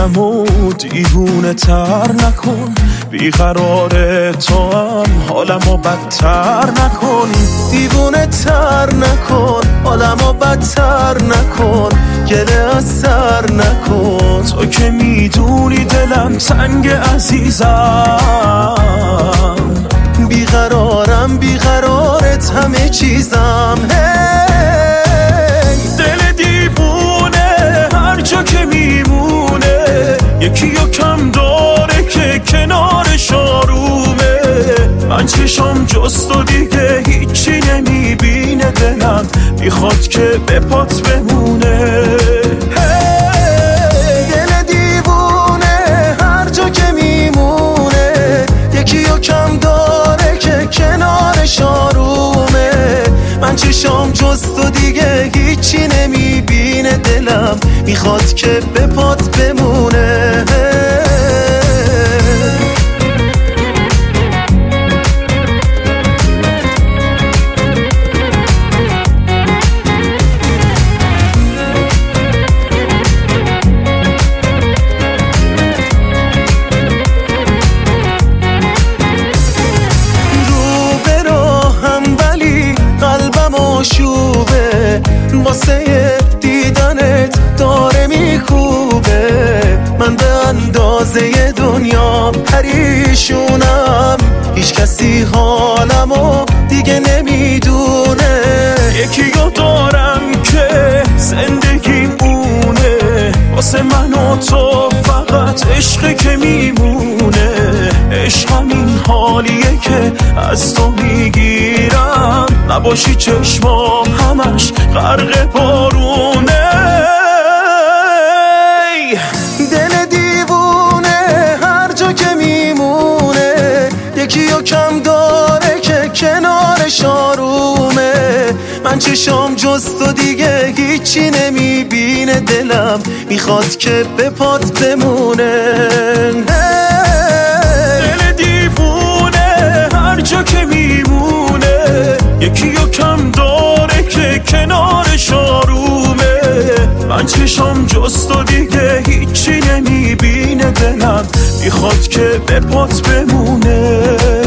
منمو دیوونه تر نکن، بیقرار تو هم حالمو بدتر نکن. دیوونه تر نکن، حالمو بدتر نکن، گله از سر نکن. تو که میدونی دلم تنگ عزیزم، بیقرارم بیقرارت همه چیزم. دل دیوونه هر جا که میمونه، یکی رو کم داره که کنارش آرومه. من چشم جست و دیگه هیچی نمیبینه، دلم میخواد که به پات بمونه. دل دیوونه هر جا که میمونه، یکی رو کم داره که کنارش آرومه. من چشم جست و دیگه هیچی نمیبینه، دلم میخواد که به پات بمونه. شوبه واسه دیدنت داره میکوبه. من به اندازه دنیا پریشونم، هیچ کسی حالمو دیگه نمیدونه. یکی رو دارم که زندگیمونه، واسه من و تو فقط عشق که میمونه. عشق همین حالیه که از تو میگیرم، نباشی چشمام همش غرق بارونه. دل دیوونه هر جا که میمونه، یکی رو کم داره که کنارش آرومه. من چشم جست و دیگه هیچی نمیبینه، دلم میخواد که به پات بمونه. دل دیوونه هر جا که میمونه، یکی رو کم داره که کنارش آرومه. من چشم جست و دیگه هیچی نمیبینه، دلم میخواد که به پات بمونه.